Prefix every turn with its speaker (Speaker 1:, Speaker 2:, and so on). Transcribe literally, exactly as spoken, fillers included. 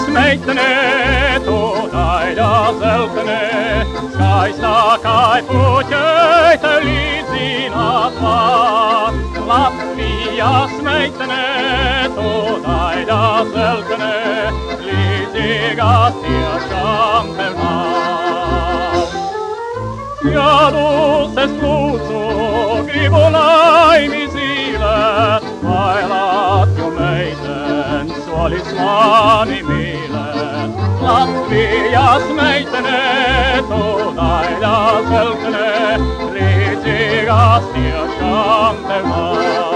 Speaker 1: meitene, tu daļa zeltene, skaistā kai puķeite līdzināt var. Latvijas meitene, tu daļa zeltene, līdzīgās tiešām tev nav. Gadus es lūdzu, gribu laimi zīlēt, lai Latviju meiten solis mani mīlēt. Latvijas meitene, tu daļa zeltene, līdzīgās tiešām tev nav.